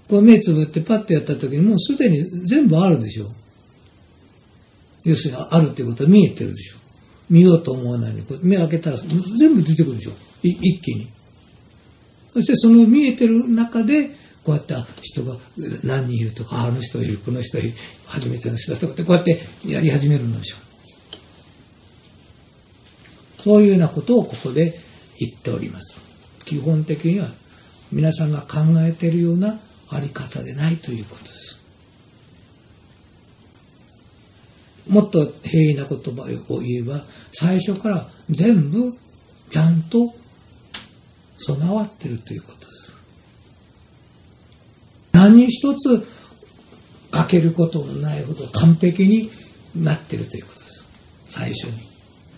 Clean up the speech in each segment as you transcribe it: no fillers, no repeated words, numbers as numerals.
こう目つぶってパッとやった時にもうすでに全部あるでしょ。要するにあるっていうことは見えてるでしょ。見ようと思わないのに、目開けたら全部出てくるでしょ。一気に。そしてその見えてる中で、こうやって人が何人いるとか、あの人いる、この人いる、初めての人とかってこうやってやり始めるのでしょ。そういうようなことをここで言っております。基本的には皆さんが考えているようなあり方でないということです。もっと平易な言葉を言えば、最初から全部ちゃんと備わっているということです。何一つ欠けることのないほど完璧になっているということです。最初に。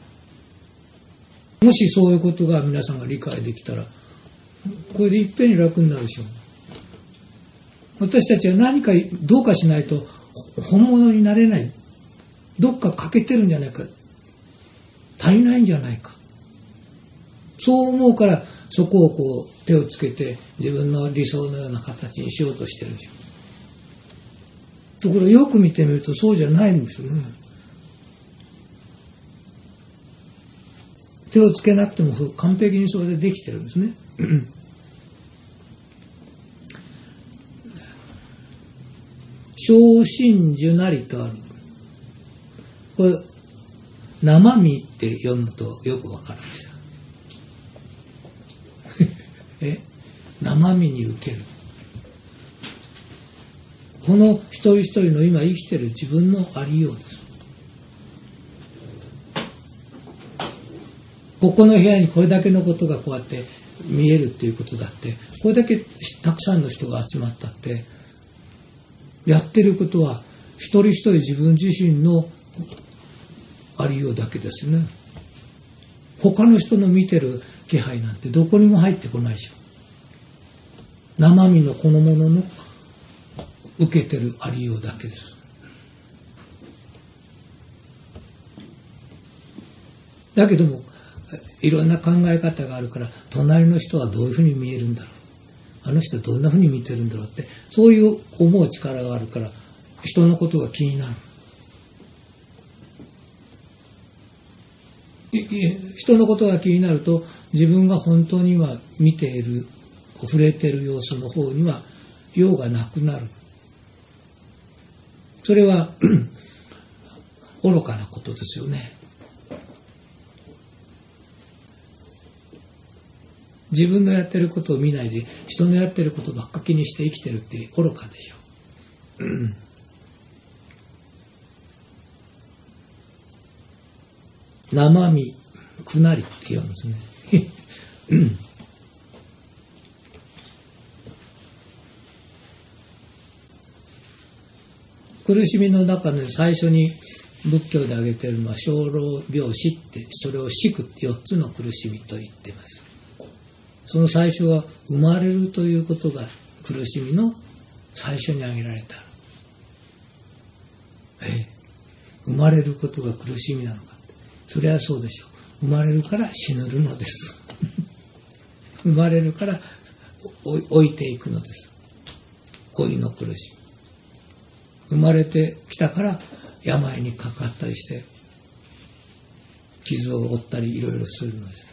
もしそういうことが皆さんが理解できたら、これでいっぺんに楽になるでしょう。私たちは何かどうかしないと本物になれない。どっか欠けてるんじゃないか。足りないんじゃないか。そう思うからそこをこう手をつけて自分の理想のような形にしようとしてるでしょう。ところよく見てみるとそうじゃないんですよね。手をつけなくても完璧にそれでできてるんですね。小真珠なりとある。これ生身って読むとよくわかるんですよ。生身に受ける。この一人一人の今生きている自分のありようです。ここの部屋にこれだけのことがこうやって見えるっていうことだって、これだけたくさんの人が集まったって、やってることは一人一人自分自身のありようだけですよね。他の人の見てる気配なんてどこにも入ってこないでしょ。生身のこのものの受けてるありようだけです。だけどもいろんな考え方があるから、隣の人はどういうふうに見えるんだろう、あの人はどんなふうに見てるんだろうって、そういう思う力があるから人のことが気になる。人のことが気になると、自分が本当には見ている、触れている様子の方には用がなくなる。それは愚かなことですよね。自分のやってることを見ないで人のやってることばっか気にして生きてるって愚かでしょ。生身くなりって言うんですね。苦しみの中で最初に仏教で挙げているのは生老病死って、それを死苦って4つの苦しみと言っています。その最初は生まれるということが苦しみの最初に挙げられてある。生まれることが苦しみなのか。それはそうでしょう。生まれるから死ぬるのです。生まれるから老いていくのです。老いの苦しみ。生まれてきたから病にかかったりして傷を負ったりいろいろするのです。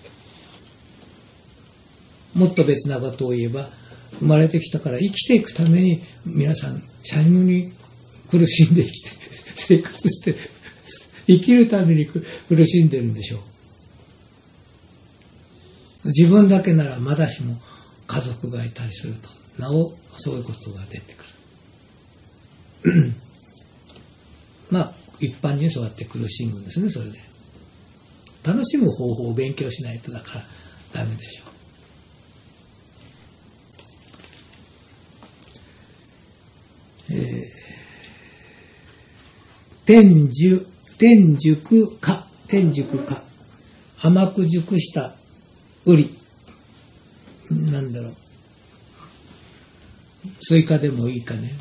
もっと別なことを言えば、生まれてきたから生きていくために皆さんシャイムに苦しんで生きて生活して生きるために苦しんでるんでしょう。自分だけならまだしも家族がいたりするとなおそういうことが出てくる。まあ一般にそうやって苦しむんですね。それで楽しむ方法を勉強しないとだからダメでしょう。天熟か甘く熟した瓜、なんだろう、スイカでもいいかね。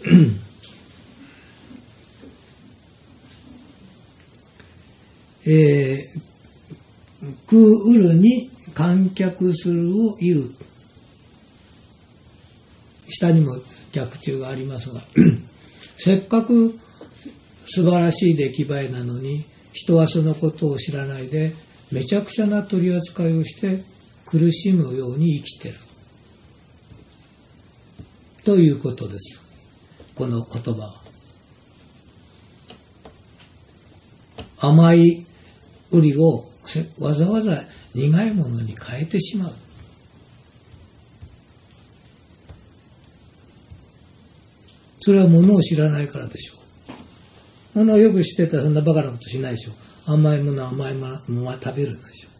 食うるに観客するを言う。 下にも逆中がありますがせっかく素晴らしい出来栄えなのに人はそのことを知らないでめちゃくちゃな取り扱いをして苦しむように生きてるということです。この言葉は甘い売りをわざわざ苦いものに変えてしまう。それは物を知らないからでしょう。物をよく知ってたらそんなバカなことしないでしょう。甘いものは甘いものは食べるんでしょう。